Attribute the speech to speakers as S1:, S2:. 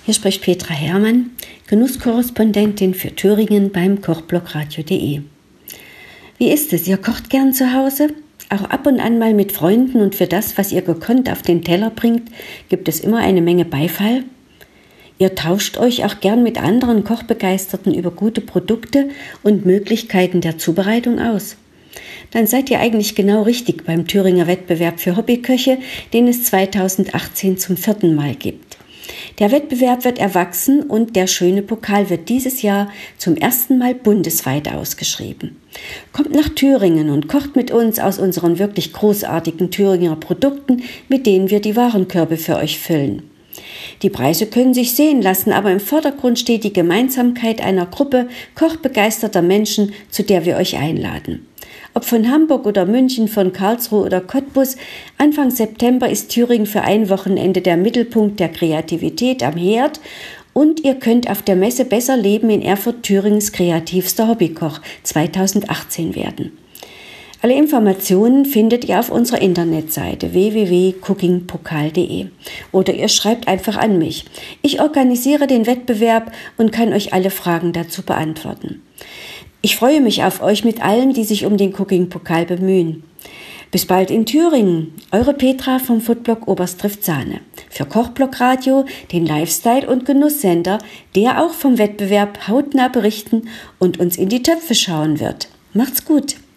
S1: Hier spricht Petra Hermann, Genusskorrespondentin für Thüringen beim Kochblog Radio.de. Wie ist es? Ihr kocht gern zu Hause? Auch ab und an mal mit Freunden, und für das, was ihr gekonnt auf den Teller bringt, gibt es immer eine Menge Beifall? Ihr tauscht euch auch gern mit anderen Kochbegeisterten über gute Produkte und Möglichkeiten der Zubereitung aus? Dann seid ihr eigentlich genau richtig beim Thüringer Wettbewerb für Hobbyköche, den es 2018 zum 4. Mal gibt. Der Wettbewerb wird erwachsen und der schöne Pokal wird dieses Jahr zum ersten Mal bundesweit ausgeschrieben. Kommt nach Thüringen und kocht mit uns aus unseren wirklich großartigen Thüringer Produkten, mit denen wir die Warenkörbe für euch füllen. Die Preise können sich sehen lassen, aber im Vordergrund steht die Gemeinsamkeit einer Gruppe kochbegeisterter Menschen, zu der wir euch einladen. Ob von Hamburg oder München, von Karlsruhe oder Cottbus, Anfang September ist Thüringen für ein Wochenende der Mittelpunkt der Kreativität am Herd und ihr könnt auf der Messe Besser Leben in Erfurt Thüringens kreativster Hobbykoch 2018 werden. Alle Informationen findet ihr auf unserer Internetseite www.cookingpokal.de oder ihr schreibt einfach an mich. Ich organisiere den Wettbewerb und kann euch alle Fragen dazu beantworten. Ich freue mich auf euch mit allen, die sich um den Cooking-Pokal bemühen. Bis bald in Thüringen. Eure Petra vom Foodblog Oberst trifft Sahne. Für Kochblog Radio, den Lifestyle- und Genusssender, der auch vom Wettbewerb hautnah berichten und uns in die Töpfe schauen wird. Macht's gut!